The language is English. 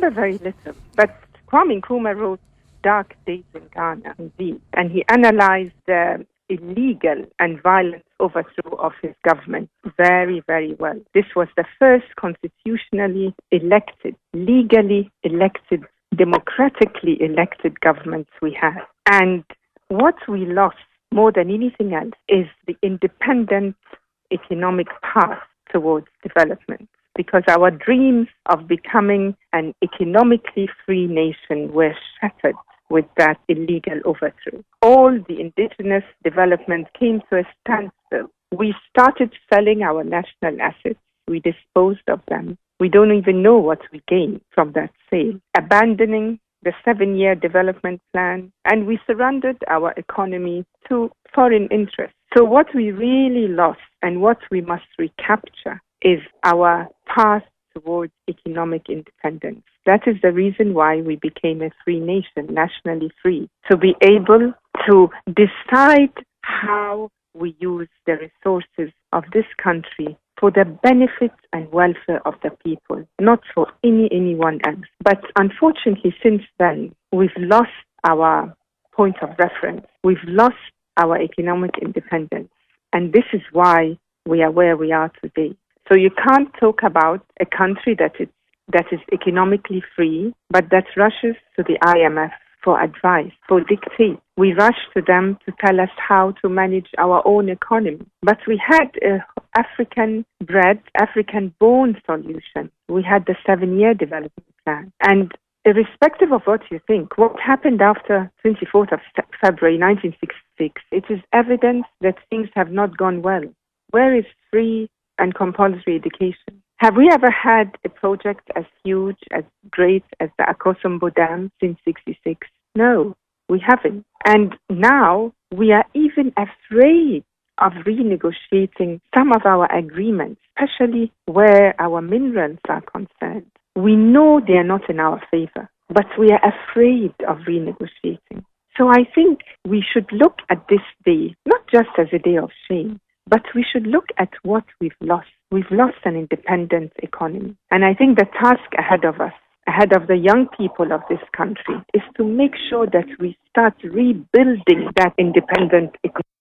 remember very little, but Kwame Nkrumah wrote Dark Days in Ghana, indeed, and he analyzed the illegal and violent overthrow of his government very, very well. This was the first constitutionally elected, legally elected, democratically elected government we had. And what we lost more than anything else is the independent economic path towards development, because our dreams of becoming an economically free nation were shattered with that illegal overthrow. All the indigenous development came to a standstill. We started selling our national assets. We disposed of them. We don't even know what we gained from that sale. Abandoning the 7-year development plan, and we surrendered our economy to foreign interests. So what we really lost and what we must recapture is our path towards economic independence. That is the reason why we became a free nation, nationally free, to be able to decide how we use the resources of this country for the benefit and welfare of the people, not for anyone else. But unfortunately, since then, we've lost our point of reference. We've lost our economic independence. And this is why we are where we are today. So you can't talk about a country that is economically free, but that rushes to the IMF for advice, for dictate. We rush to them to tell us how to manage our own economy. But we had an African-bred, African-born solution. We had the 7-year development plan. And irrespective of what you think, what happened after 24th of February 1966, it is evidence that things have not gone well. Where is free and compulsory education? Have we ever had a project as huge, as great as the Akosombo Dam since 66? No, we haven't. And now we are even afraid of renegotiating some of our agreements, especially where our minerals are concerned. We know they are not in our favor, but we are afraid of renegotiating. So I think we should look at this day, not just as a day of shame, but we should look at what we've lost. We've lost an independent economy. And I think the task ahead of us, ahead of the young people of this country, is to make sure that we start rebuilding that independent economy.